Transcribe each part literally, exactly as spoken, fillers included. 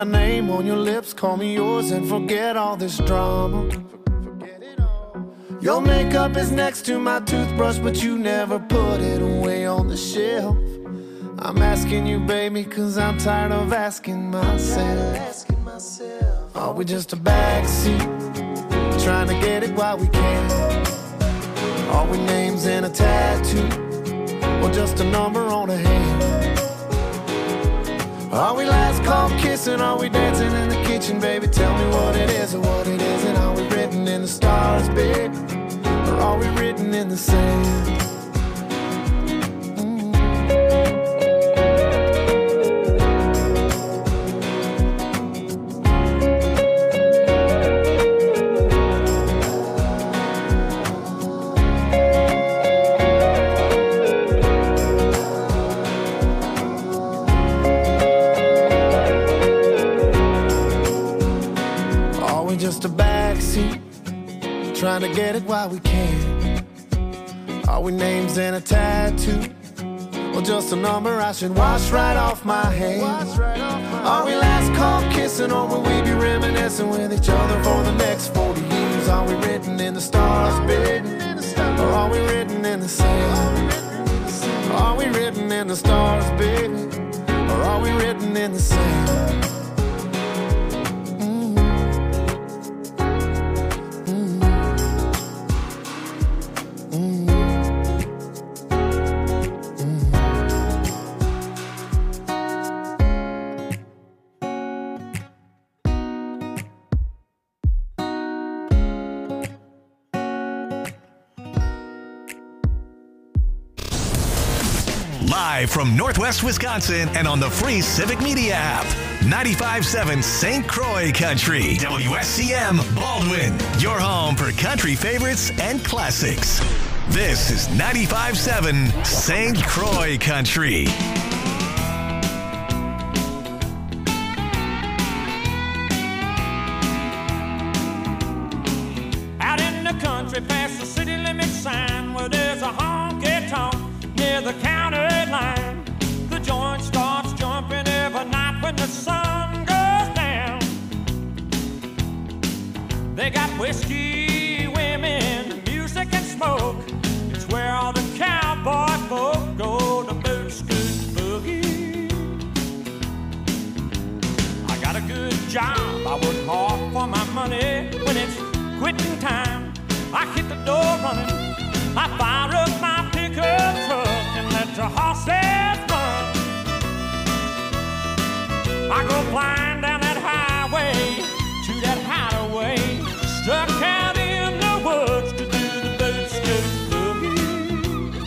My name on your lips, call me yours and forget all this drama. Your makeup is next to my toothbrush, but you never put it away on the shelf. I'm asking you, baby, cause I'm tired of asking myself. Are we just a backseat, trying to get it while we can? Are we names in a tattoo, or just a number on a hand? Are we last call kissing? Are we dancing in the kitchen, baby? Tell me what it is or what it isn't. Are we written in the stars, baby? Or are we written in the sand? Just a backseat, trying to get it while we can. Are we names in a tattoo, or just a number I should wash right off my hands? Are we last call kissing, or will we be reminiscing with each other for the next forty years? Are we written in the stars, baby, or are we written in the sand? Are we written in the stars, baby, or are we written in the sand? Live from Northwest Wisconsin and on the free Civic Media app. ninety-five point seven Saint Croix Country. W S C M Baldwin. Your home for country favorites and classics. This is ninety-five point seven Saint Croix Country. Out in the country past the city limit sign where there's a honky-tonk near the county line. The joint starts jumping every night when the sun goes down. They got whiskey, women, music and smoke. It's where all the cowboy folk go to boot scoot boogie. I got a good job, I work hard for my money. When it's quitting time, I hit the door running. I fire up my pickup truck and let the horses run. I go flying down that highway to that hideaway, stuck out in the woods to do the boot scoot boogie.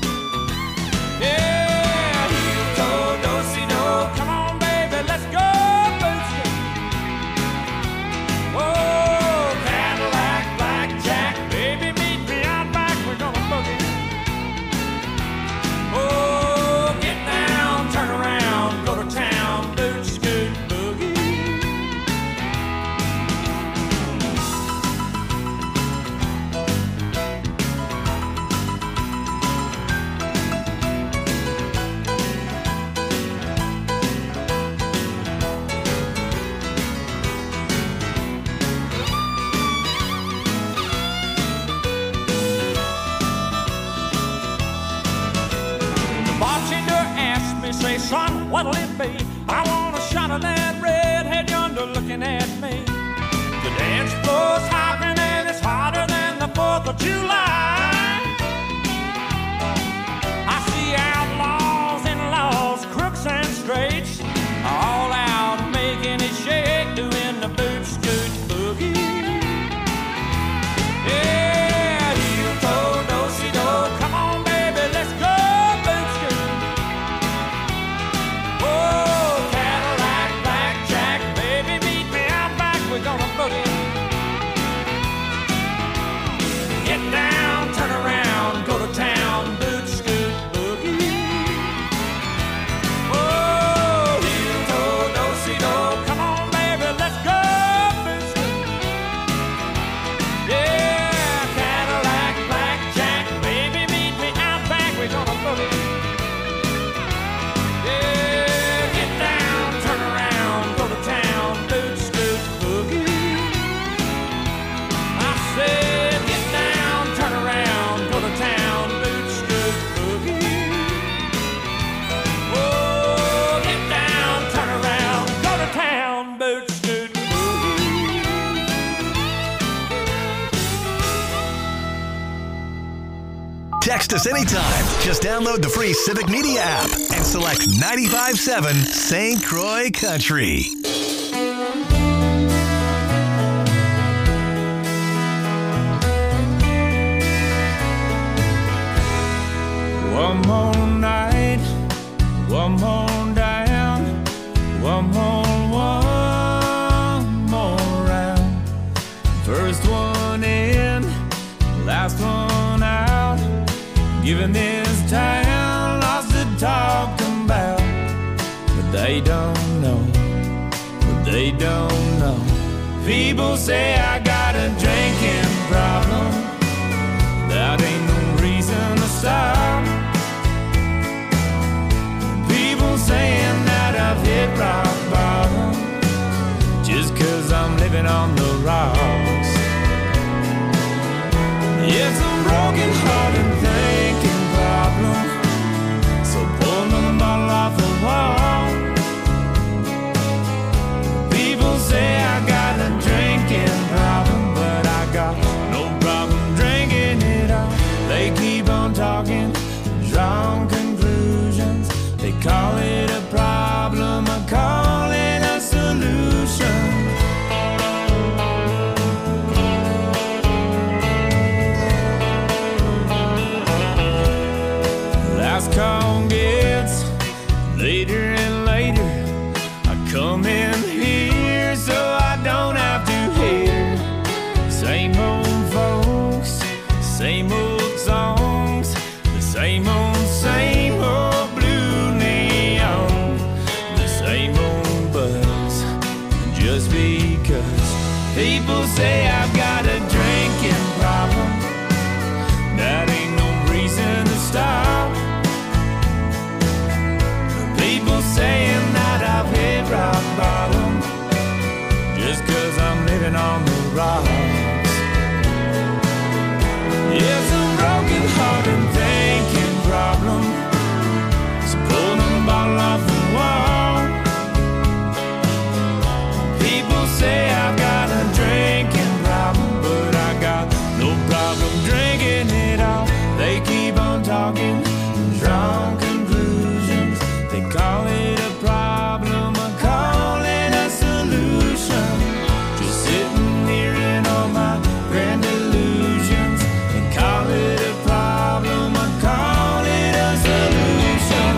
Yeah, heel toe, do-si-do, come on baby, let's go boot scoot. Whoa, Cadillac, blackjack, baby meet me out back, we're gonna boogie. Oh, get down, turn around, go to town, boot scoot boogie. The bartender asked me, say, son, what'll it be? I want a shot of that redhead yonder looking at me. The dance floor's hopping and it's hotter than the fourth of July. I see outlaws and laws, crooks and straights, all out making it shake, doing the boot scoot boogie. Yeah, heel toe, do-si-do, come on baby, let's go boot scoot. Oh, Cadillac, blackjack, baby meet me out back, we're gonna boogie. Get down, text us anytime. Just download the free Civic Media app and select ninety-five point seven Saint Croix Country. One more night, one more down, one more, one more round. First one in, last one out. Giving this town lots to talk about. But they don't know, but they don't know. People say I got a drinking problem. That ain't no reason to stop. People saying that I've hit rock bottom just cause I'm living on the rocks. It's a broken hearted thinking problem, so pull another bottle off the wall. People say I got a drinking problem, but I got no problem drinking it all. They keep on talking, drawing conclusions. They call it a problem, I call it a solution. Last call gets later and later. I come in here so I don't have to hear same old folks, same old songs, the same old, same old blue neon, the same old buzz. Just because people say I've got a drinking problem, that ain't no reason to stop. People saying that I've hit rock bottom just cause I'm living on the rocks. It's a broken hearted thinking problem, so pull the bottle off the wall. People say I've got a drinking problem, but I got no problem drinking it all. They keep on talking, drawing conclusions. They call it a problem, I call it a solution. Just sitting here in all my grand illusions. They call it a problem, I call it a solution.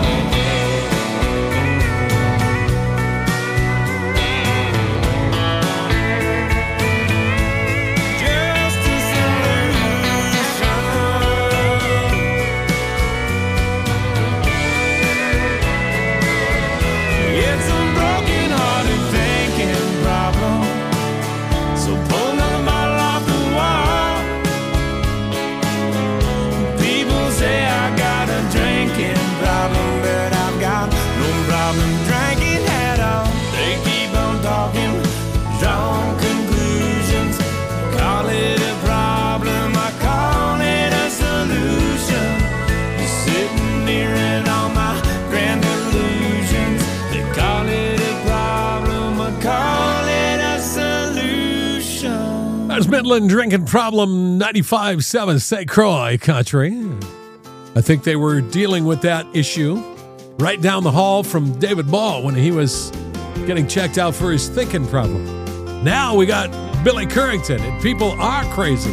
Just a solution. It's a broken hearted thinking problem, so pull another bottle off the wall. People say I got a drinking problem, but I've got no problem drinking at all. They keep on talking, drawing conclusions. Call it a problem, I call it a solution. Just sitting here in all my grand illusions. They call it a problem, I call it a solution. That's Midland Drinking Problem, ninety-five point seven Saint Croix Country. I think they were dealing with that issue right down the hall from David Ball when he was getting checked out for his thinking problem. Now we got Billy Currington, and people are crazy.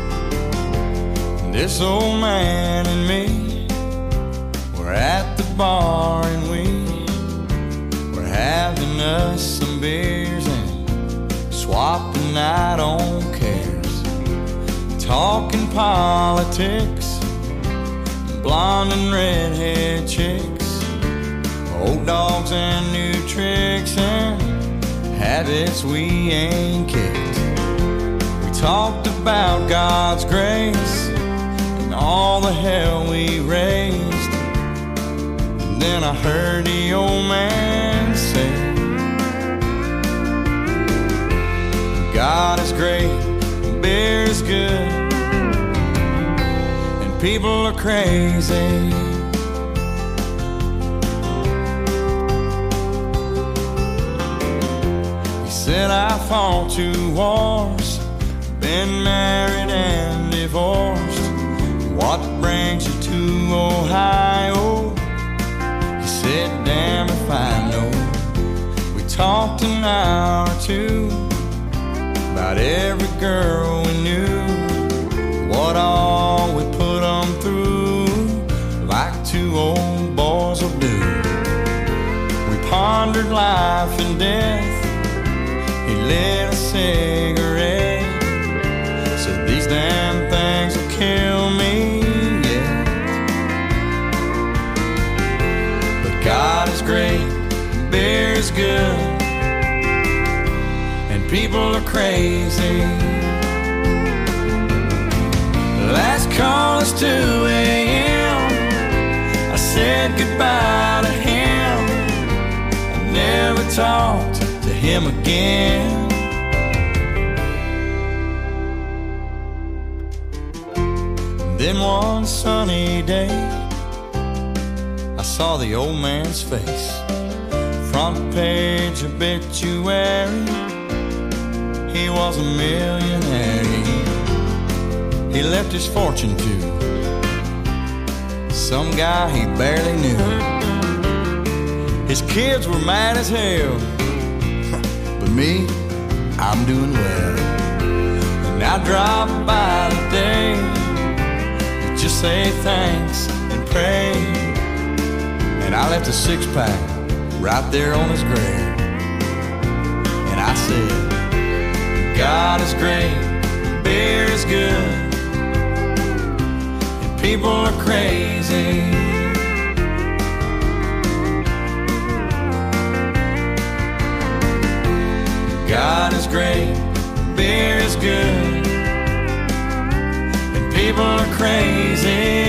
This old man and me, we're at the bar and we we're having us some beers and swapping out on cares, talking politics, blonde and redhead chicks, old dogs and new tricks and habits we ain't kicked. We talked about God's grace and all the hell we raised. And then I heard the old man say, God is great, beer is good, and people are crazy. He said I fought two wars, been married and divorced, what brings you to Ohio? He said, damn if I know. We talked an hour or two about every girl we knew, what all we put them through, like two old boys will do. We pondered life and death. He lit a cigarette, said these damn things will kill me, yeah. But God is great, beer is good, and people are crazy. Last call is two a.m. I said goodbye to him. I never talked to him again. Then one sunny day, I saw the old man's face. Front page obituary, he was a millionaire. He left his fortune to some guy he barely knew. His kids were mad as hell, but me, I'm doing well. And I drop by today to just say thanks and pray. And I left a six-pack right there on his grave. And I said, God is great, beer is good, people are crazy. God is great, beer is good, and people are crazy.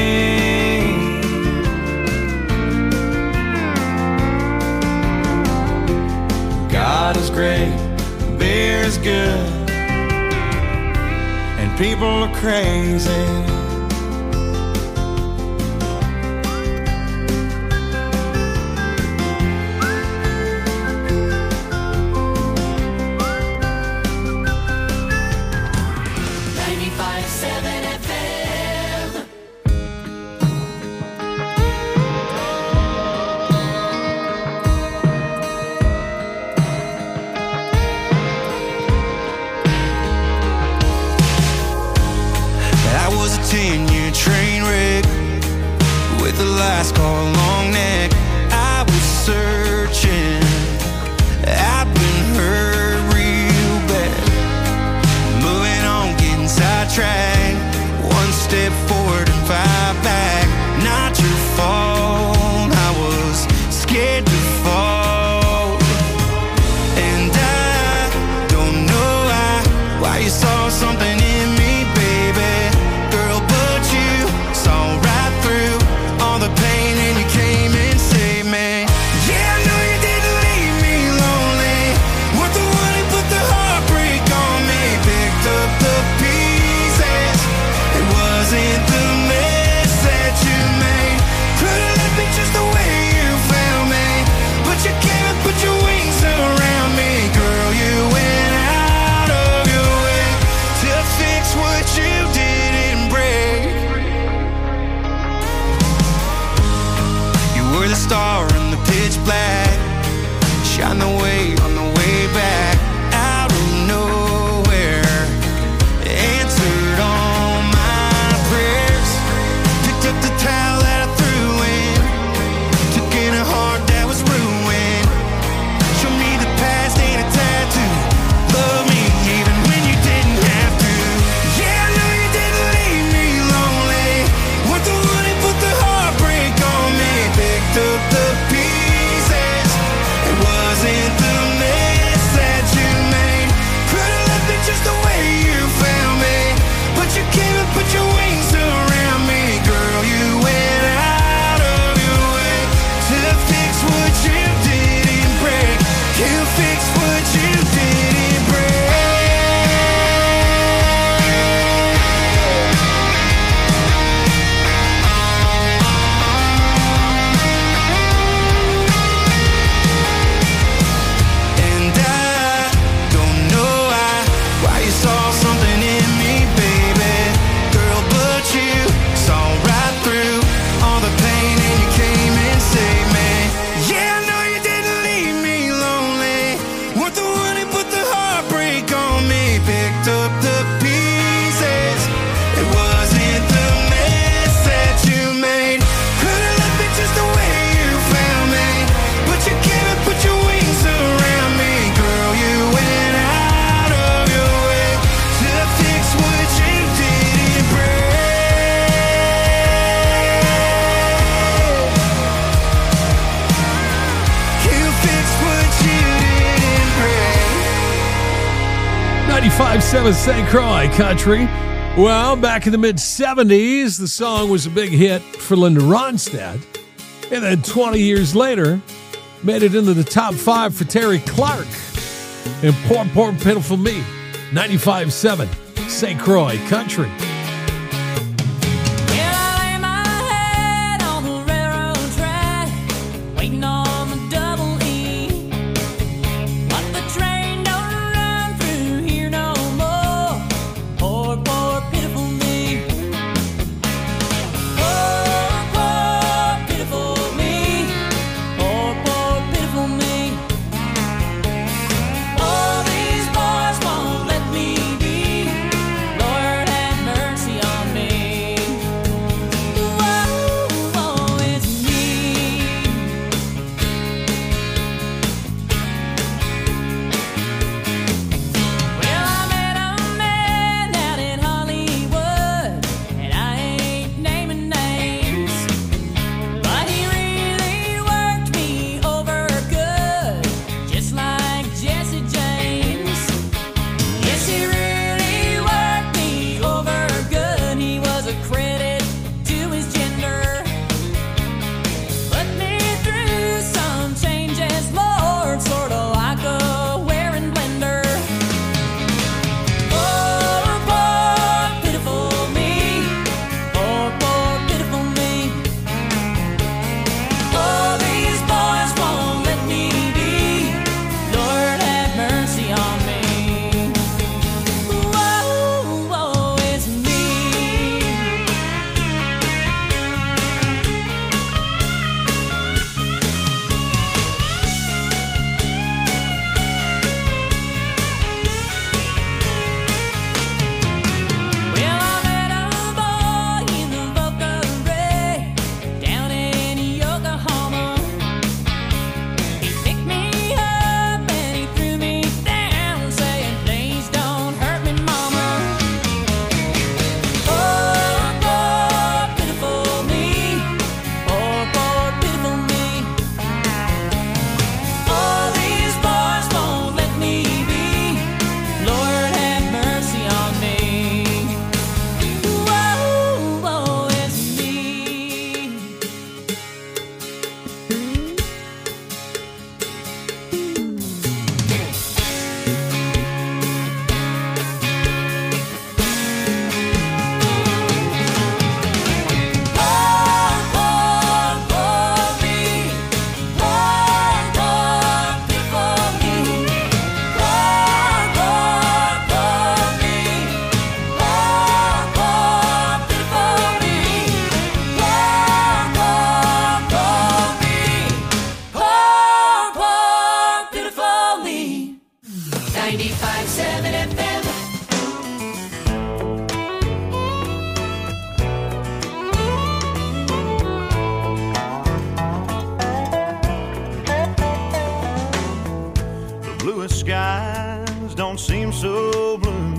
God is great, beer is good, and people are crazy. Last call, long neck. I was searching. I've been hurt real bad. Moving on, getting sidetracked. One step forward and five back. Not your fault. I was scared to fall. And I don't know why. Why you saw something in me, baby. Girl, but you saw right through all the pain, and you came and saved me. Yeah, I know you didn't ninety-five point seven Saint Croix Country. Well, back in the mid-seventies, the song was a big hit for Linda Ronstadt. And then twenty years later, made it into the top five for Terry Clark. And Poor, Poor, Pitiful Me. ninety-five point seven Saint Croix Country. skies don't seem so blue,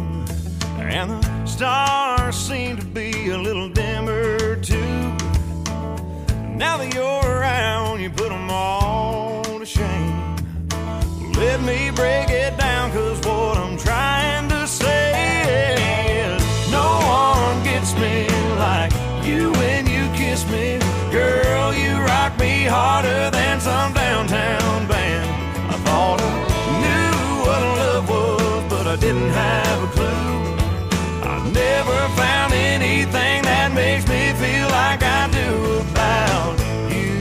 and the stars seem to be a little dimmer too. Now that you're around, you put them all to shame. Let me break it down, cause what I'm trying to say is no one gets me like you when you kiss me. Girl, you rock me harder than some downtown band. I thought I knew what love was, but I didn't have a clue. I never found anything that makes me feel like I do about you.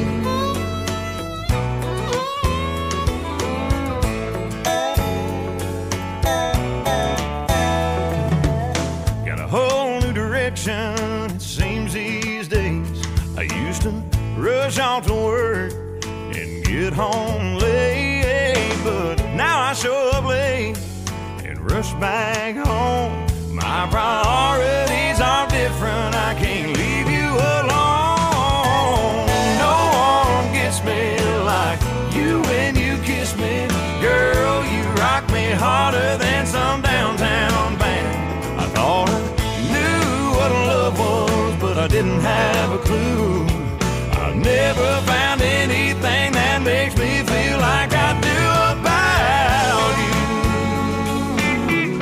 Got a whole new direction, it seems these days. I used to rush off to work and get home late, but now I show up late and rush back home. My priorities are different, I can't leave you alone. No one gets me like you when you kiss me. Girl, you rock me harder than some downtown band. I thought I knew what love was, but I didn't have a clue. I never found anything that makes me feel like I do about you.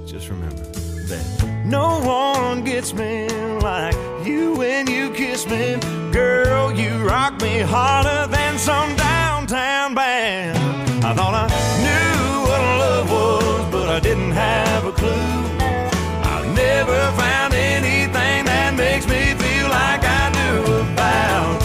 just remember that no one gets me like you when you kiss me. Girl, you rock me harder than some downtown band. I thought I knew what love was, but I didn't have a clue. I never found anything that makes me feel like I do about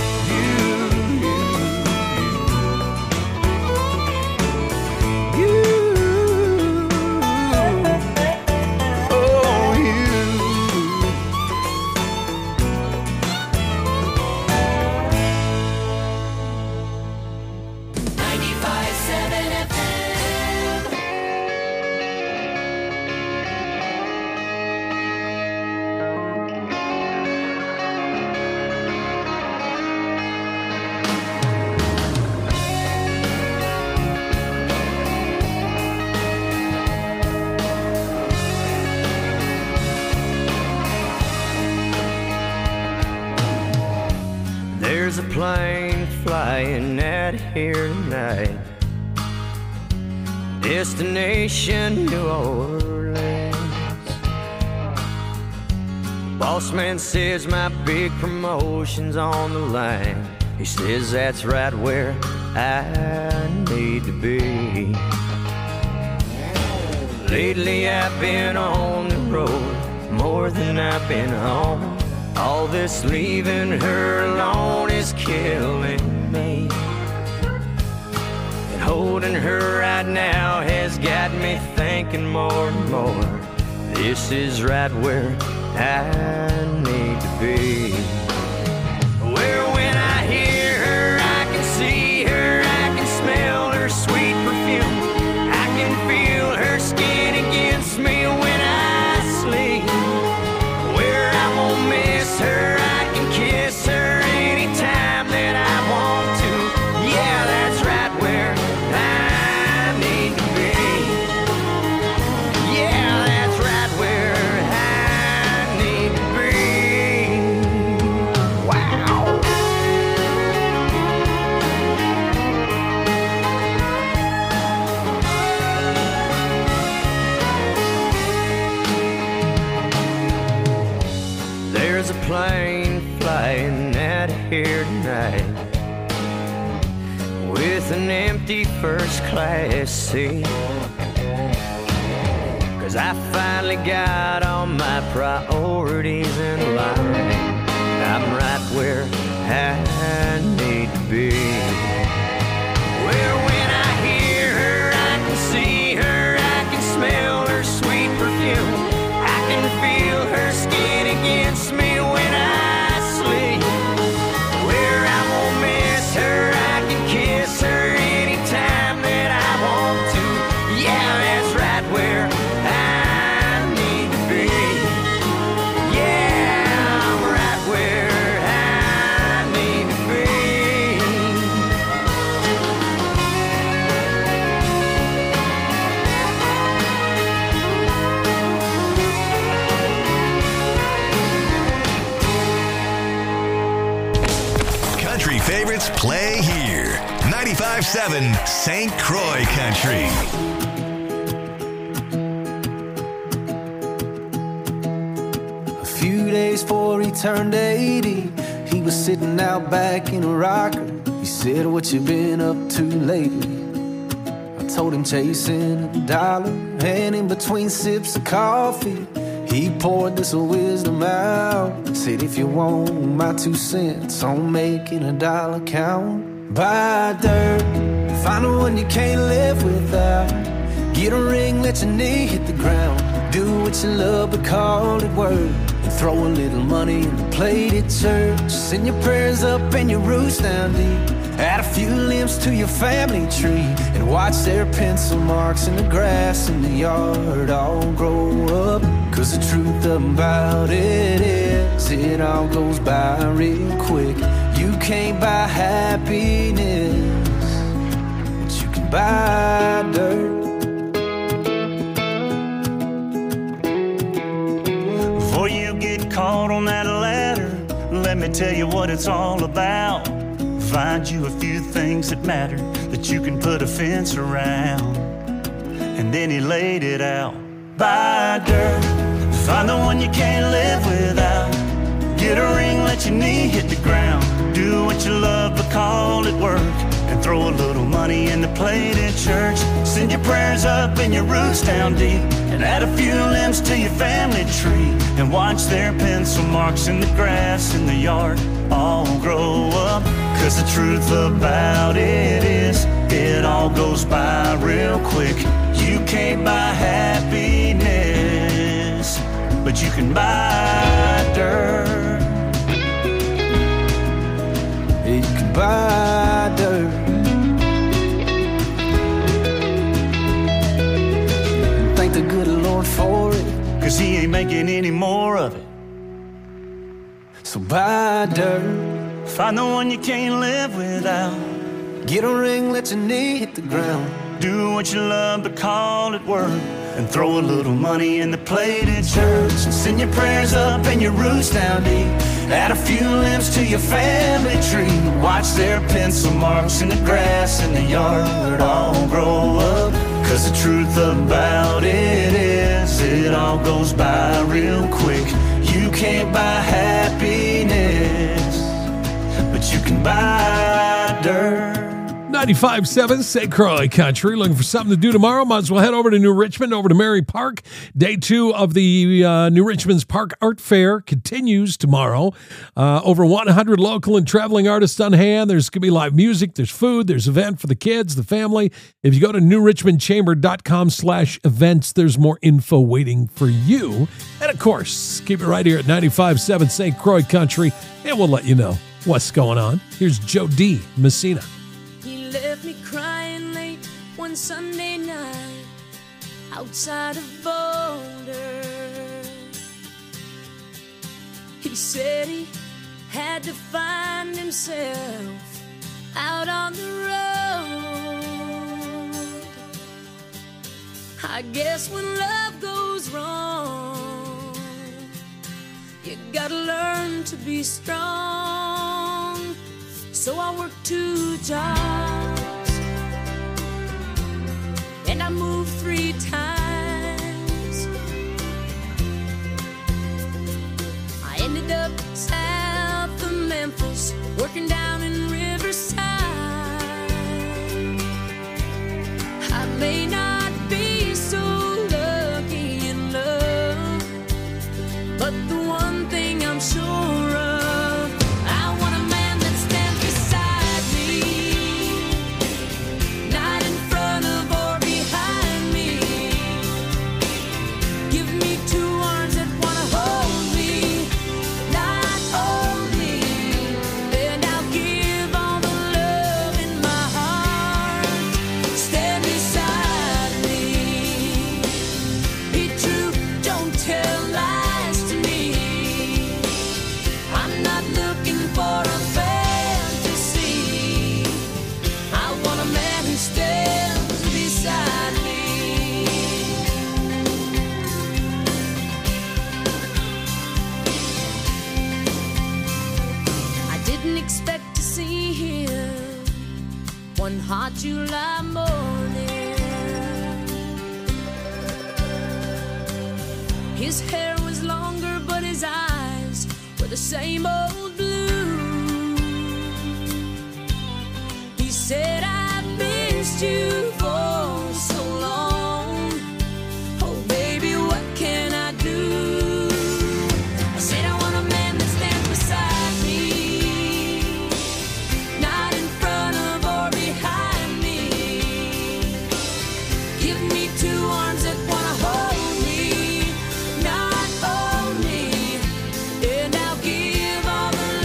There's a plane flying out here tonight, destination New Orleans. Boss man says my big promotion's on the line. He says that's right where I need to be. Lately I've been on the road more than I've been home. All this leaving her alone is killing me. And holding her right now has got me thinking more and more. This is right where I need to be. Where when I hear her, I can see her, I can smell her sweet perfume. I can feel her skin against me when I sleep. Where I won't miss her, I can kiss her anytime that I want to. Yeah, that's right where I need to be. Yeah, that's right where I need to be. Wow. There's a plane flying out here tonight with an empty first class seat. Cause I finally got all my priorities in line. I'm right where I need to be. Where when I hear her, I can see her, I can smell her sweet perfume. I can feel her skin against me when I sleep. Where I won't miss her, I can kiss her anytime that I want to. Yeah, that's right where I need to be. Yeah, I'm right where I need to be. Country favorites play here. ninety-five point seven Saint Croix Country. A few days before he turned eighty, he was sitting out back in a rocker. He said, "What you been up to lately?" I told him chasing a dollar, and in between sips of coffee, he poured this wisdom out. Said, "If you want my two cents on making a dollar count, buy dirt, find the one you can't live without. Get a ring, let your knee hit the ground. Do what you love, but call it work. And throw a little money in the plate at church. Send your prayers up and your roots down deep. Add a few limbs to your family tree, and watch their pencil marks in the grass in the yard all grow up. Cause the truth about it is, it all goes by real quick. You can't buy happiness, but you can buy dirt." Before you get caught on that ladder, let me tell you what it's all about. Find you a few things that matter that you can put a fence around. And then he laid it out buy dirt. Find the one you can't live without. Get a ring, let your knee hit the ground. Do what you love, but call it work. And throw a little money in the plate at church. Send your prayers up and your roots down deep. And add a few limbs to your family tree. And watch their pencil marks in the grass in the yard all grow up. Cause the truth about it is, it all goes by real quick. You can't buy happiness, but you can buy dirt. You can buy dirt. And thank the good Lord for it, cause he ain't making any more of it. so buy dirt. Find the one you can't live without. Get a ring, let your knee hit the ground. Do what you love, but call it work. And throw a little money in the plate at church. Send your prayers up and your roots down deep. Add a few limbs to your family tree. Watch their pencil marks in the grass in the yard all grow up. Cause the truth about it is, it all goes by real quick. You can't buy happiness, but you can buy dirt. ninety-five point seven Saint Croix Country. Looking for something to do tomorrow? Might as well head over to New Richmond, over to Mary Park. Day two of the uh, New Richmond's Park Art Fair continues tomorrow. Uh, over one hundred local and traveling artists on hand. There's going to be live music. There's food. There's event for the kids, the family. If you go to new richmond chamber dot com slash events, there's more info waiting for you. And, of course, keep it right here at ninety-five point seven Saint Croix Country, and we'll let you know what's going on. Here's Joe D. Messina. He left me crying late one Sunday night outside of Boulder. He said he had to find himself out on the road. I guess when love goes wrong, you gotta learn to be strong. So I worked two jobs and I moved three times. I ended up south of Memphis, working down in Riverside. I may not be so lucky in love, but the one thing I'm sure of, I want a man that stands beside me, not in front of or behind me. Give me two arms that wanna hold me, not only, and I'll give all the love in my heart. Stand beside me, be true, don't tell lies to me. I'm not looking for a fantasy, I want a man who stands beside me. I didn't expect to see him one hot July morning. His hair was longer, but his eyes were the same old blue. He said, I've missed you for so long. Oh, baby, what can I do? I said, I want a man that stands beside me, not in front of or behind me. Give me two arms that wanna hold me, not only, and I'll give all the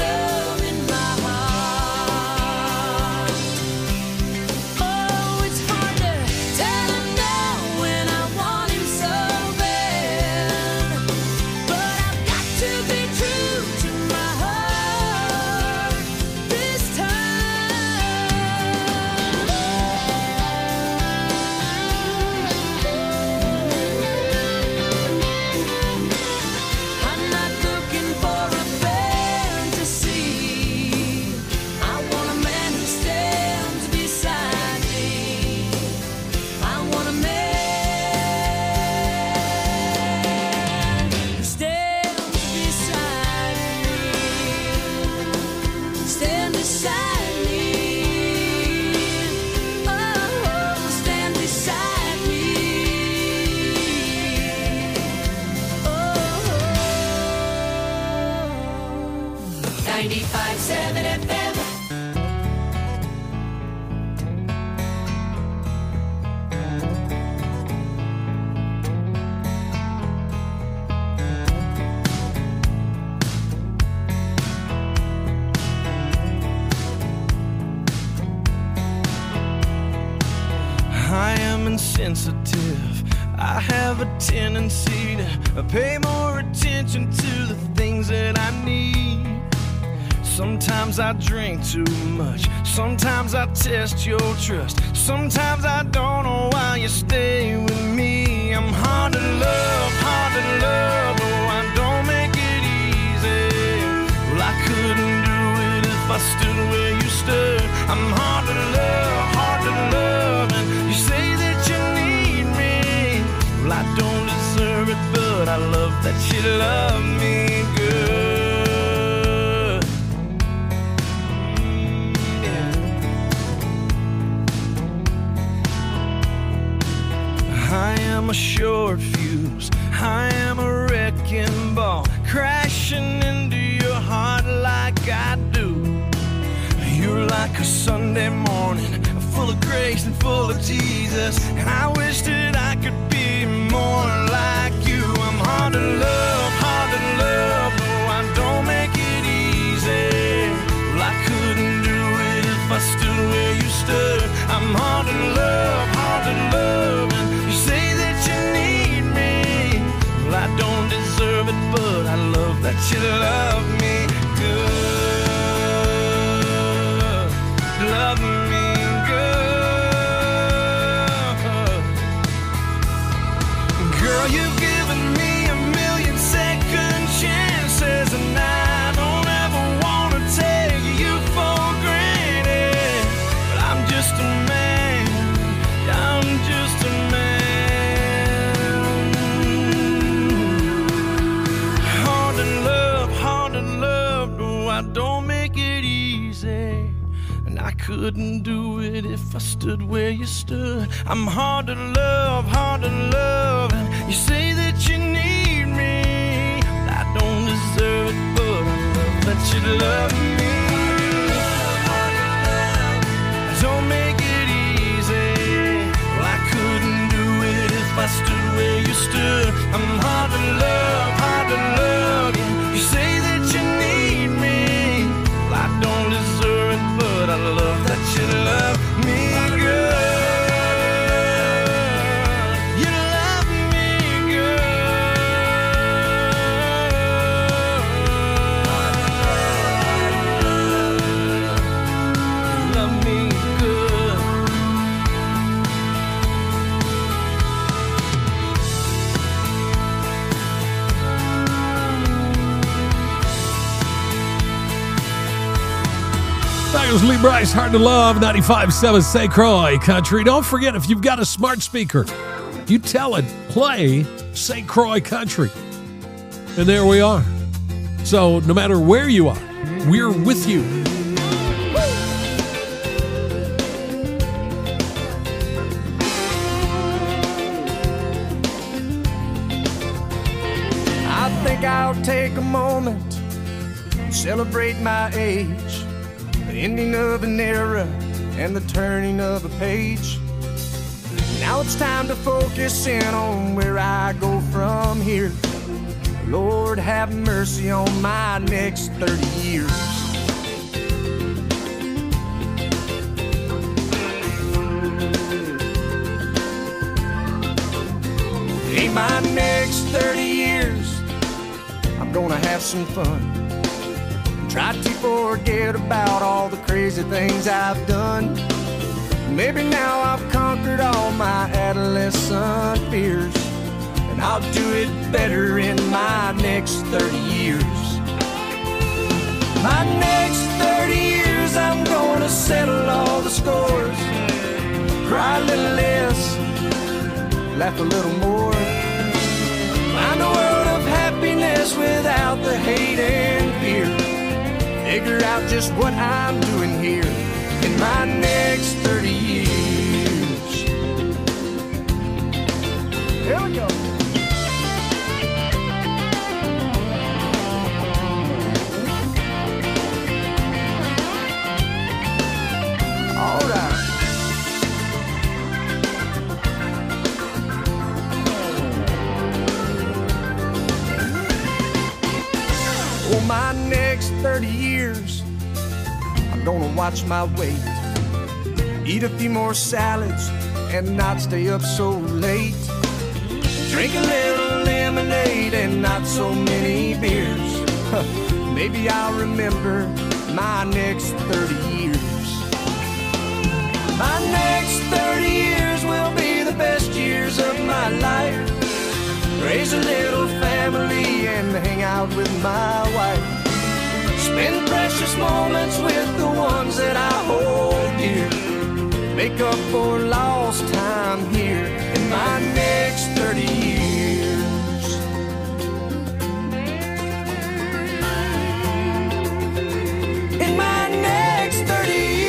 ninety-five point seven F M. I am insensitive. I have a tendency to pay more attention to the things that I need. Sometimes I drink too much. Sometimes I test your trust. Sometimes I don't know why you stay with me. I'm hard to love, hard to love. Oh, I don't make it easy. Well, I couldn't do it if I stood where you stood. I'm hard to love, hard to love. And you say that you need me. Well, I don't deserve it, but I love that you love me good. I am a short fuse, I am a wrecking ball, crashing into your heart like I do. You're like a Sunday morning, full of grace and full of Jesus, and I wish that I could be more like you. I'm hard to love, hard to love, no, I don't make it easy. Well, I couldn't do it if I stood where you stood. I'm hard to love, hard to love, and you say that you need me. Well, I don't deserve it, but I love that you love me good. Love me good. Girl, you've given me a million second chances, and I don't ever want to take you for granted. But I'm just a man, I'm just a man. Hard to love, hard to love, no, I don't make it easy. And I couldn't do it if I stood where you stood. I'm hard to love, hard to love, and you say that you need me. I don't deserve it, but I love that you love me. Don't make it easy. Well, I couldn't do it if I stood where you stood. I'm hard to love, hard to love, and you say that you need me. Well, I don't deserve it, but I love that you love me good. You love me good. Love me good. That was Lee Bryce, Hard to Love, ninety-five point seven Saint Croix Country. Don't forget, if you've got a smart speaker, you tell it, play Saint Croix Country. And there we are. So no matter where you are, we're with you. I think I'll take a moment and celebrate my age, the ending of an era and the turning of a page. Now it's time to focus in on where I go from here. Lord, have mercy on my next thirty years. In my next thirty years, I'm gonna have some fun. Try to forget about all the crazy things I've done. Maybe now I've conquered all my adolescent fears, and I'll do it better in my next thirty years. My next thirty years, I'm gonna settle all the scores. Cry a little less, laugh a little more. Find a world of happiness without the hate and fear. Figure out just what I'm doing here in my next thirty years. Here we go. For my next thirty years, I'm gonna watch my weight, eat a few more salads, and not stay up so late. Drink a little lemonade and not so many beers. Maybe I'll remember my next thirty years. My next thirty years will be the best years of my life. Raise a little family and hang out with my wife. Spend precious moments with the ones that I hold dear. Make up for lost time here in my next thirty years. In my next thirty years.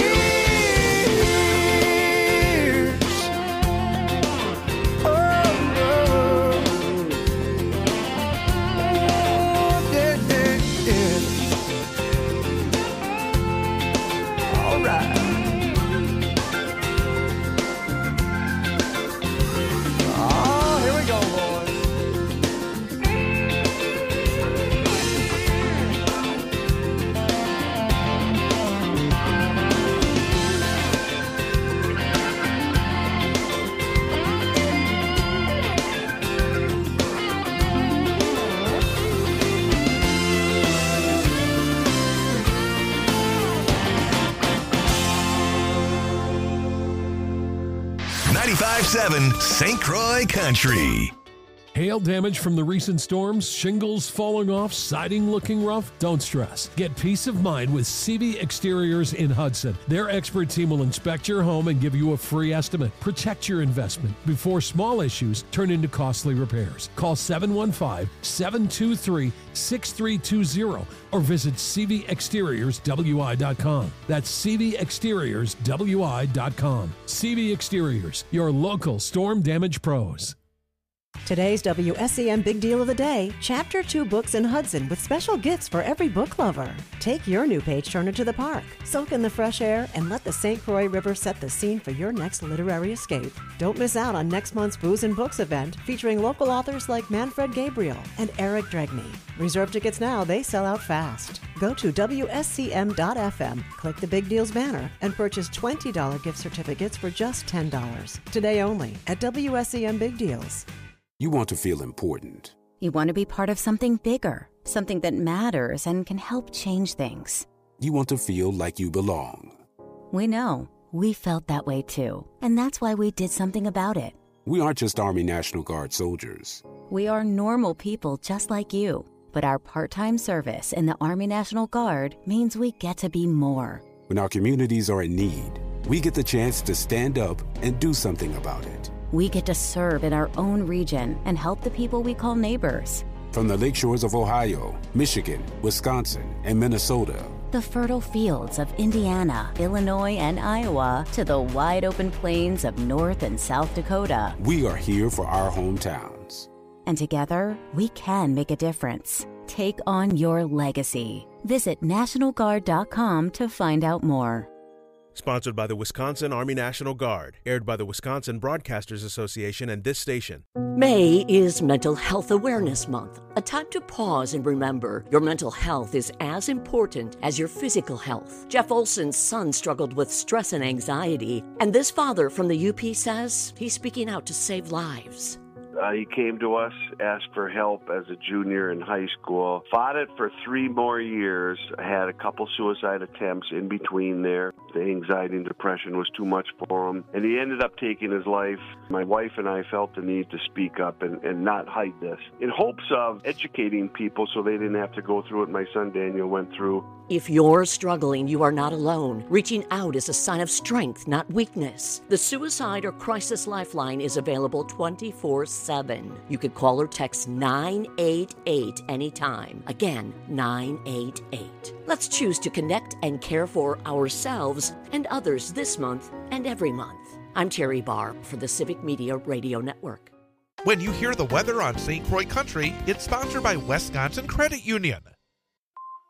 ninety-five seven Saint Croix Country. Hail damage from the recent storms, shingles falling off, siding looking rough? Don't stress. Get peace of mind with C V Exteriors in Hudson. Their expert team will inspect your home and give you a free estimate. Protect your investment before small issues turn into costly repairs. Call seven one five, seven two three, six three two zero or visit c v exteriors w i dot com. That's c v exteriors w i dot com. C V Exteriors, your local storm damage pros. Today's W S C M Big Deal of the Day, Chapter two Books in Hudson with special gifts for every book lover. Take your new page-turner to the park, soak in the fresh air, and let the Saint Croix River set the scene for your next literary escape. Don't miss out on next month's Booze and Books event featuring local authors like Manfred Gabriel and Eric Dregney. Reserve tickets now, they sell out fast. Go to W S C M dot f m, click the Big Deals banner, and purchase twenty dollars gift certificates for just ten dollars. Today only at W S C M Big Deals. You want to feel important. You want to be part of something bigger, something that matters and can help change things. You want to feel like you belong. We know. We felt that way too. And that's why we did something about it. We aren't just Army National Guard soldiers. We are normal people just like you. But our part-time service in the Army National Guard means we get to be more. When our communities are in need, we get the chance to stand up and do something about it. We get to serve in our own region and help the people we call neighbors. From the lakeshores of Ohio, Michigan, Wisconsin, and Minnesota. The fertile fields of Indiana, Illinois, and Iowa to the wide open plains of North and South Dakota. We are here for our hometowns. And together, we can make a difference. Take on your legacy. Visit National Guard dot com to find out more. Sponsored by the Wisconsin Army National Guard. Aired by the Wisconsin Broadcasters Association and this station. May is Mental Health Awareness Month, a time to pause and remember your mental health is as important as your physical health. Jeff Olson's son struggled with stress and anxiety, and this father from the U P says he's speaking out to save lives. Uh, he came to us, asked for help as a junior in high school, fought it for three more years, had a couple suicide attempts in between there. The anxiety and depression was too much for him, and he ended up taking his life. My wife and I felt the need to speak up and, and not hide this, in hopes of educating people so they didn't have to go through what my son Daniel went through. If you're struggling, you are not alone. Reaching out is a sign of strength, not weakness. The Suicide or Crisis Lifeline is available twenty-four seven. You could call or text nine eight eight anytime. Again, nine eight eight. Let's choose to connect and care for ourselves and others this month and every month. I'm Terry Barr for the Civic Media Radio Network. When you hear the weather on Saint Croix Country, it's sponsored by Wisconsin Credit Union.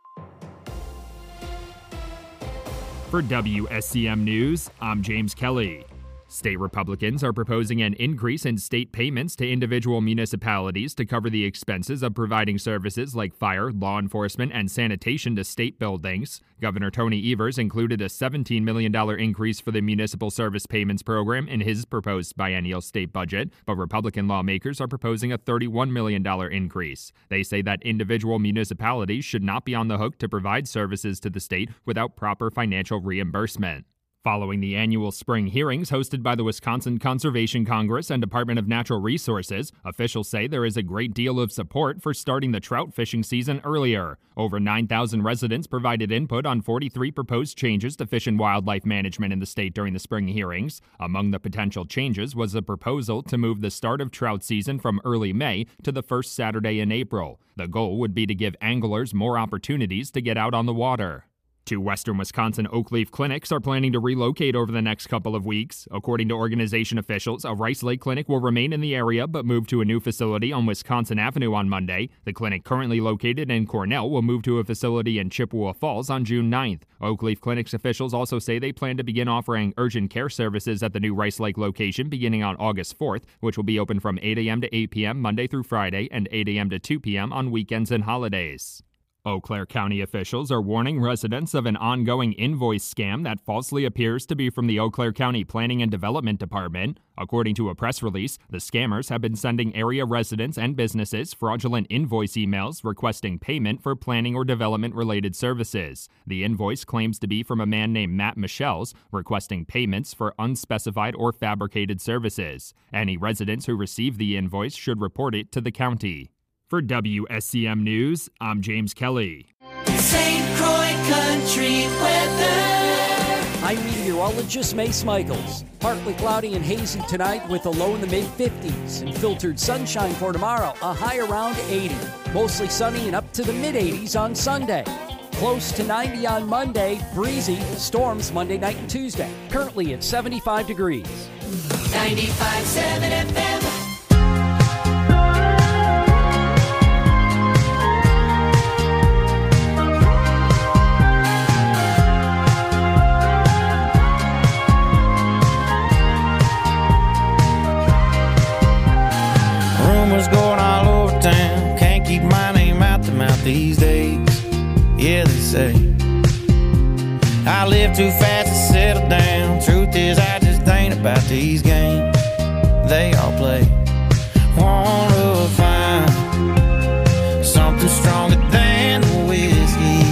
For W S C M News, I'm James Kelly. State Republicans are proposing an increase in state payments to individual municipalities to cover the expenses of providing services like fire, law enforcement, and sanitation to state buildings. Governor Tony Evers included a seventeen million dollars increase for the Municipal Service Payments Program in his proposed biennial state budget, but Republican lawmakers are proposing a thirty-one million dollars increase. They say that individual municipalities should not be on the hook to provide services to the state without proper financial reimbursement. Following the annual spring hearings hosted by the Wisconsin Conservation Congress and Department of Natural Resources, officials say there is a great deal of support for starting the trout fishing season earlier. Over nine thousand residents provided input on forty-three proposed changes to fish and wildlife management in the state during the spring hearings. Among the potential changes was a proposal to move the start of trout season from early May to the first Saturday in April. The goal would be to give anglers more opportunities to get out on the water. Two Western Wisconsin Oakleaf clinics are planning to relocate over the next couple of weeks. According to organization officials, a Rice Lake clinic will remain in the area but move to a new facility on Wisconsin Avenue on Monday. The clinic currently located in Cornell will move to a facility in Chippewa Falls on June ninth. Oakleaf Clinics officials also say they plan to begin offering urgent care services at the new Rice Lake location beginning on August fourth, which will be open from eight a.m. to eight p.m. Monday through Friday and eight a.m. to two p.m. on weekends and holidays. Eau Claire County officials are warning residents of an ongoing invoice scam that falsely appears to be from the Eau Claire County Planning and Development Department. According to a press release, the scammers have been sending area residents and businesses fraudulent invoice emails requesting payment for planning or development-related services. The invoice claims to be from a man named Matt Michels, requesting payments for unspecified or fabricated services. Any residents who receive the invoice should report it to the county. For W S C M News, I'm James Kelly. Saint Croix Country weather. I'm meteorologist Mace Michaels. Partly cloudy and hazy tonight with a low in the mid-fifties and filtered sunshine for tomorrow, a high around eighty. Mostly sunny and up to the mid-eighties on Sunday. Close to ninety on Monday, breezy, storms Monday night and Tuesday. Currently at seventy-five degrees. ninety-five point seven F M. Rumors going all over town, can't keep my name out the mouth these days. Yeah, they say I live too fast to settle down. Truth is, I just ain't about these games they all play. Wanna find something stronger than the whiskey.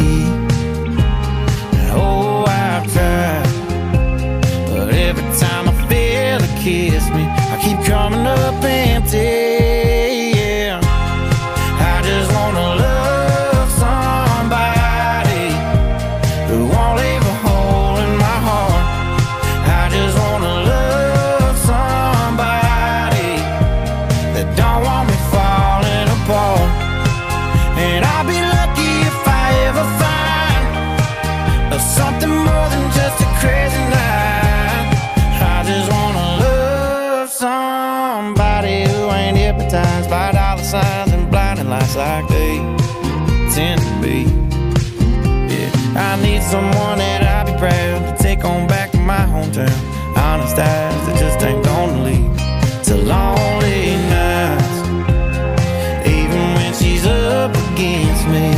Oh, I've tried, but every time I feel a kiss me, I keep coming up empty. Yeah, I just wanna love somebody who won't leave a hole in my heart. I just wanna love somebody that don't want me falling apart. And I'll be lucky if I ever find something more than just a crazy night. I just wanna love somebody who ain't hypnotized by dollar signs and blinding lights like they tend to be. Yeah, I need someone that I'll be proud to take on back to my hometown. Honest eyes that just ain't gonna lead to lonely nights, even when she's up against me.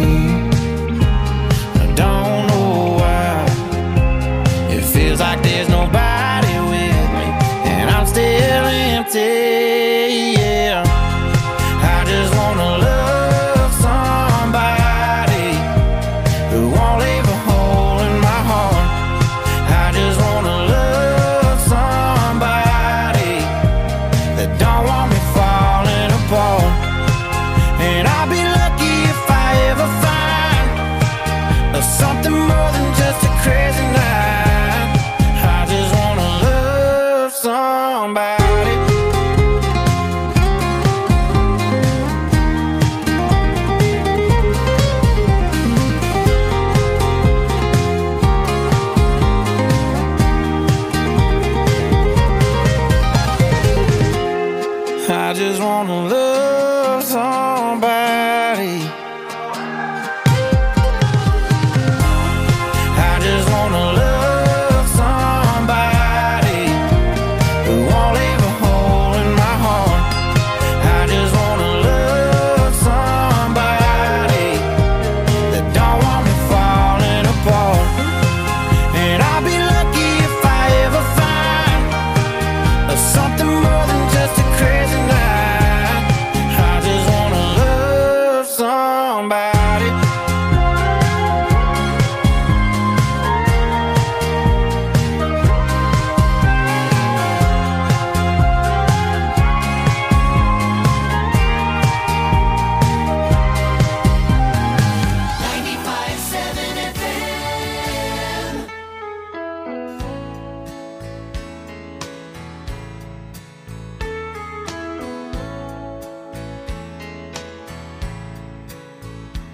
I don't know why it feels like there's nobody with me, and I'm still empty. Yeah, I just wanna love somebody who won't leave a hole in my heart. I just wanna love somebody that don't want me falling apart. And I'll be lucky if I ever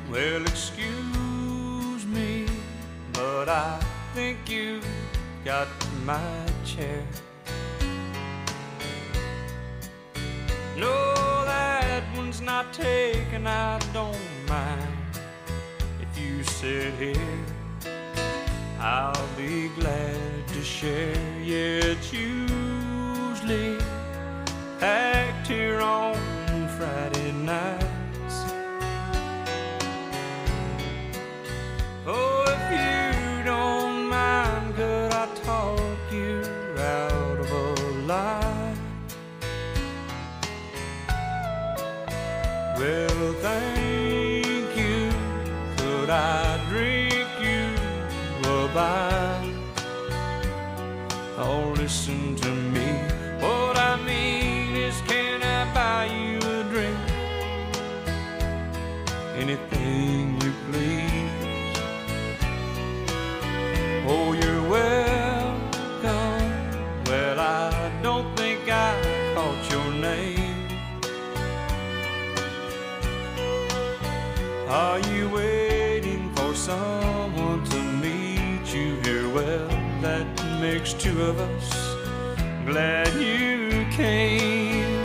Well, excuse me, but I think you got my chair. No, that one's not taken, I don't mind. If you sit here, I'll be glad to share. Yeah, it's usually packed here on Friday nights. Oh, if you don't mind, could I talk you out of a lie? Well, thank you. Could I drink you a bite? Oh, listen to me. What I mean is, can I buy you a drink? Anything you please. Oh, you're welcome. Well, I don't think I caught your name. Are you waiting for someone to meet you here? Well, that makes two of us. Glad you came.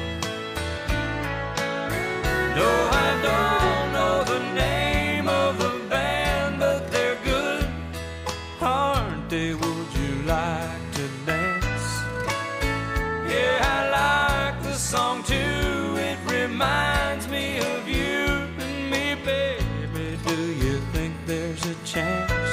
No, I don't know the name of the band, but they're good, aren't they? Would you like to dance? Yeah, I like the song too. It reminds me of you. Baby, do you think there's a chance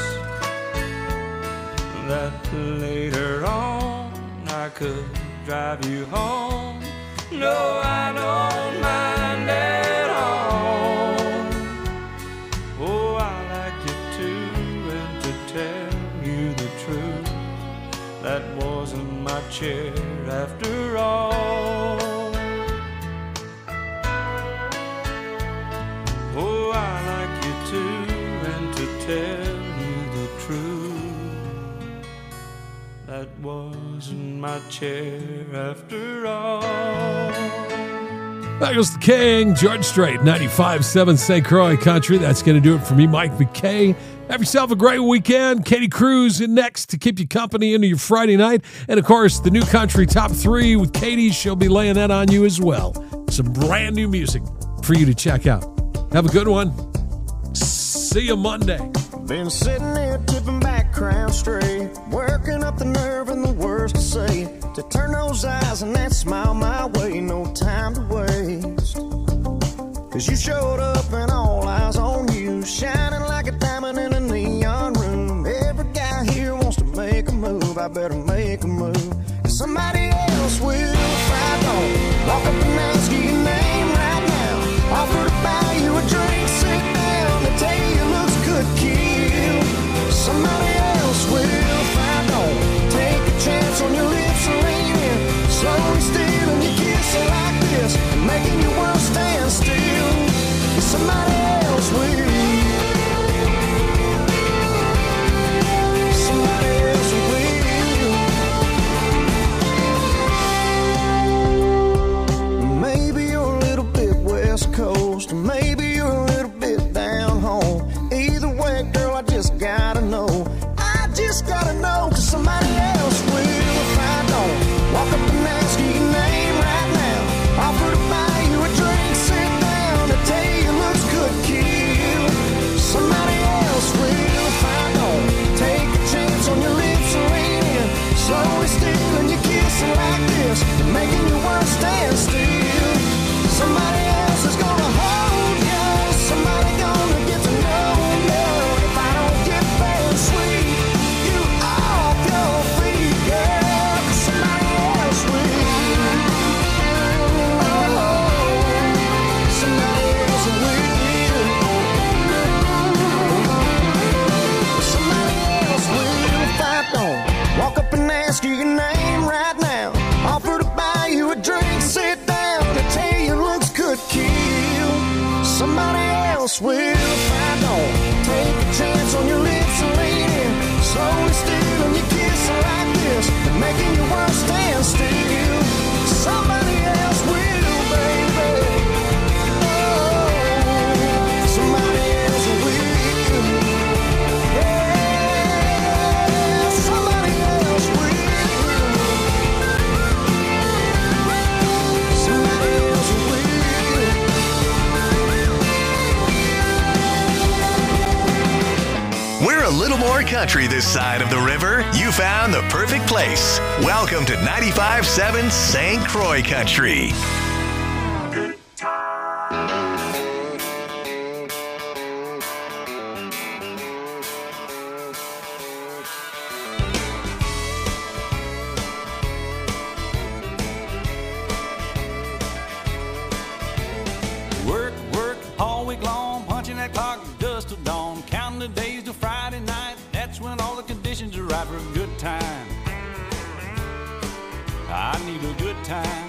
that later on I could drive you home? No, I don't mind at all. Oh, I like you too, and to tell you the truth, that wasn't my chair after all. Oh, I like you too, and to tell you the truth, that wasn't my chair after all. That goes the King, George Strait, ninety-five point seven Saint Croix Country. That's going to do it for me, Mike McKay. Have yourself a great weekend. Katie Cruz in next to keep you company into your Friday night. And, of course, the New Country Top three with Katie. She'll be laying that on you as well. Some brand new music for you to check out. Have a good one. See you Monday. Been sitting there tipping back, crown straight, working up the nerve and the words to say, to turn those eyes and that smile my way. No time to waste, 'cause you showed up and all eyes on you, shining like a diamond in a neon room. Every guy here wants to make a move. I better make a move, 'cause somebody else will if I don't. Walk up and ask you your name right now. Offer to buy you a drink, sit down, they tell you your looks could kill. Somebody else will if I don't. Take a chance on your lips and lean in, slowly stealing your kiss like this, making your world stand still. Somebody else will. Somebody else will. Maybe you're a little bit West Coast, maybe you're a little bit down home. Either way, girl, I just gotta know. I just gotta know, 'cause somebody else will if I don't. Walk up and ask you your name right now. Offer to buy you a drink, sit down, to tell you your looks could kill. Somebody else will if I don't. Take a chance on your lips and lean in, slowly stealing your kissing like this, making your world stand still. Somebody else is gonna hold you, somebody gonna get to know you. If I don't get very sweet, you off your feet, girl, 'cause somebody else will. Oh, somebody else will. Somebody else will if I don't. Walk up and ask you your name right now. Offer to buy you a drink, sit down, to tell you looks could kill. Somebody else will if I don't. Take a chance on your lips and lean in, slowly stealing your kiss like this, making your world stand still. Somebody else will, baby. Oh, somebody little more country this side of the river, you found the perfect place. Welcome to ninety-five point seven Saint Croix Country. Work, work, all week long, punching that clock dust till dawn, counting the days till Friday night. That's when all the conditions are right for a good time. I need a good time.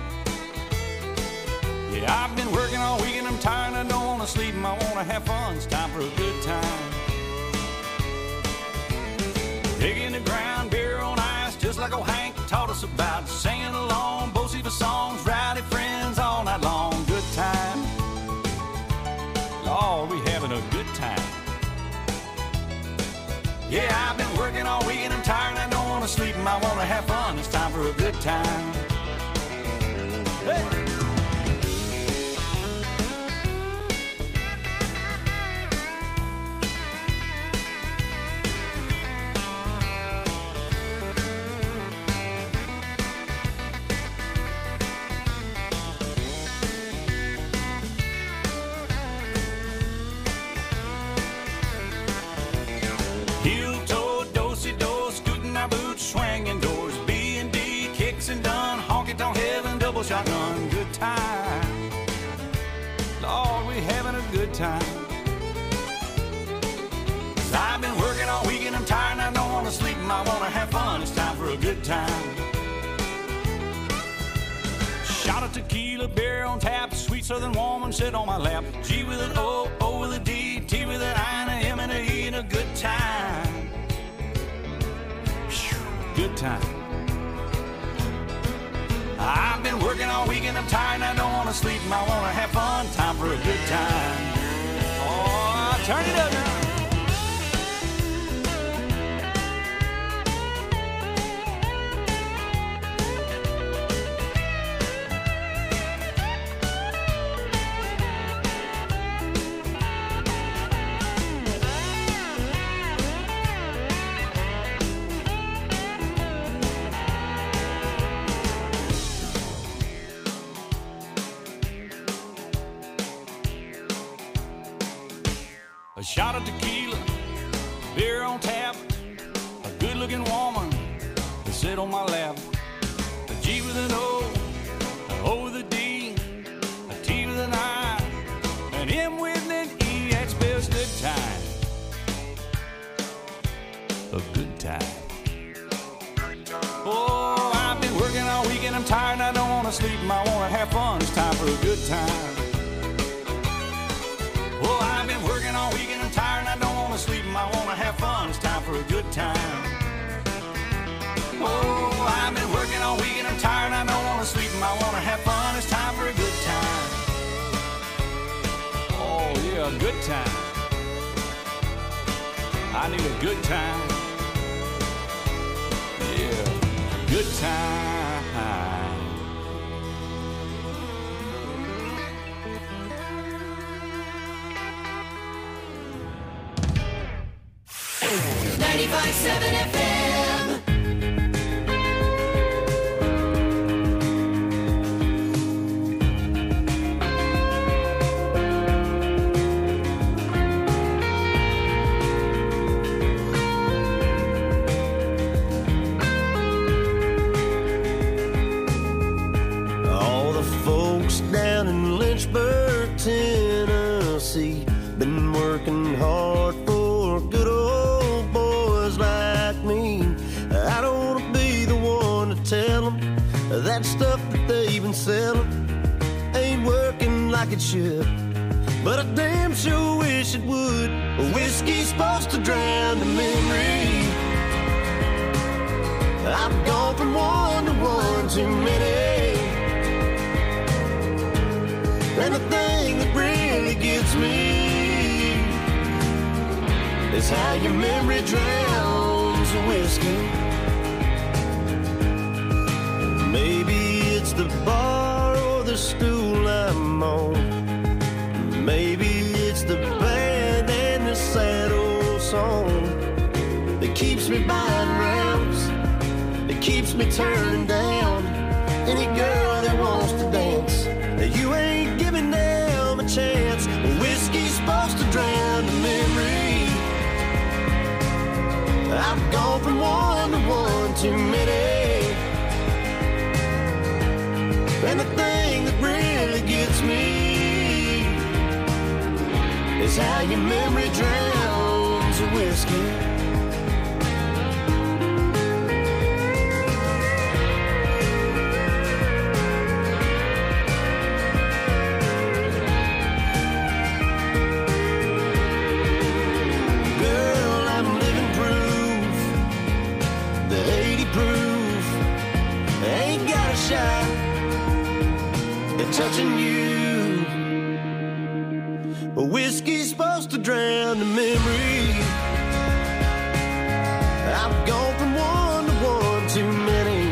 Yeah, I've been working all week and I'm tired and I don't want to sleep and I want to have fun. It's time for a good time. Digging the ground, beer on ice, just like old Hank taught us about. Singing along, Bocephus songs, rowdy friends all night long. Good time. Lord, we having a good time. Yeah, I've been working all week and I'm tired and I don't want to sleep and I want to have fun. It's time for a good time. Hey! Heel-toe, do-si-do, scooting our boots, swinging doors, B and D, kicks and done, honky-tonk heaven, double shotgun, good time. Lord, we having a good time. 'Cause I've been working all week and I'm tired and I don't want to sleep and I want to have fun. It's time for a good time. Shot of tequila, beer on tap, sweet southern woman sit on my lap. G with an O, O with a D, T with an I, and a M and a E, and a good time. Phew, good time. I've been working all week and I'm tired and I don't want to sleep and I want to have fun. Time for a good time. Oh, turn it up now. A shot of tequila, beer on tap, a good-looking woman to sit on my lap. A G with an O, an O with a D, a T with an I, an M with an E, that spells good time. A good time. Oh, I've been working all week and I'm tired and I don't want to sleep and I want to have fun. It's time for a good time. Oh, I've been working all week and I'm tired and I don't want to sleep and I want to have fun. It's time for a good time. Oh, I've been working all week and I'm tired and I don't want to sleep and I want to have fun. It's time for a good time. Oh, yeah, a good time. I need a good time. Yeah, good time. ninety-five point seven F M. All the folks down in Lynchburg, Tennessee, been working hard for good old boys like me. I don't want to be the one to tell them that stuff that they've been selling ain't working like it should, but I damn sure wish it would. Whiskey's supposed to drown the memory. I've gone from one to one too many, and the thing that really gets me is how your memory drowns the whiskey. Maybe it's the bar or the stool I'm on. Maybe it's the band and the sad old song. keeps me buying rounds. It keeps me turning down any girl that wants to dance. You ain't giving them a chance. Whiskey's supposed to drown the memory. I've gone from one to one too many. And the thing that really gets me is how your memory drowns the whiskey. Touching you, but whiskey's supposed to drown the memory. I've gone from one to one too many,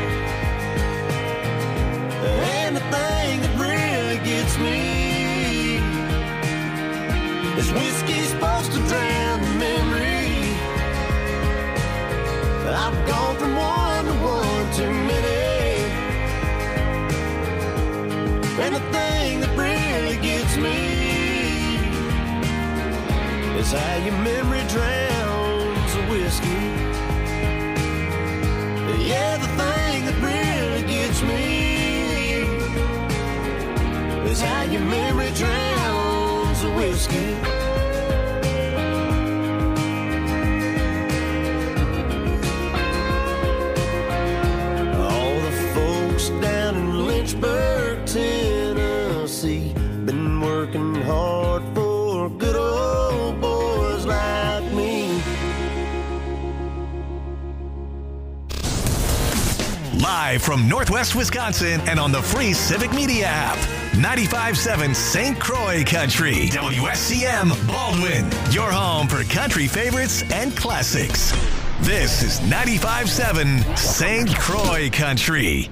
and the thing that really gets me is whiskey's supposed to drown the memory. I've gone from one to one too many. And the thing that really gets me is how your memory drowns the whiskey. Yeah, the thing that really gets me is how your memory drowns the whiskey. All the folks down in Lynchburg, Tennessee, been working hard for good old boys like me. Live from Northwest Wisconsin and on the free Civic Media app. ninety-five point seven Saint Croix Country. W S C M Baldwin. Your home for country favorites and classics. This is ninety-five point seven Saint Croix Country.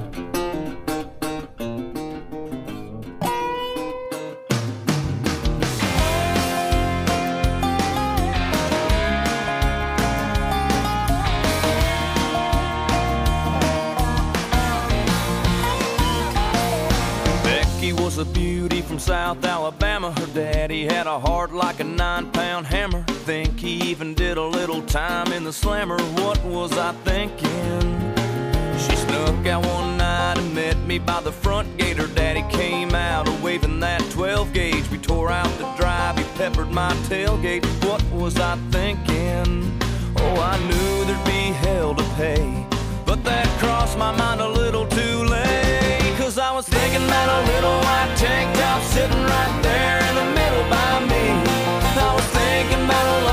A beauty from South Alabama. Her daddy had a heart like a nine-pound hammer. Think he even did a little time in the slammer. What was I thinking? She snuck out one night and met me by the front gate. Her daddy came out waving that twelve gauge. We tore out the drive, he peppered my tailgate. What was I thinking? Oh, I knew there'd be hell to pay, but that crossed my mind a little too late. Cause I was thinking that a little white tank top sitting right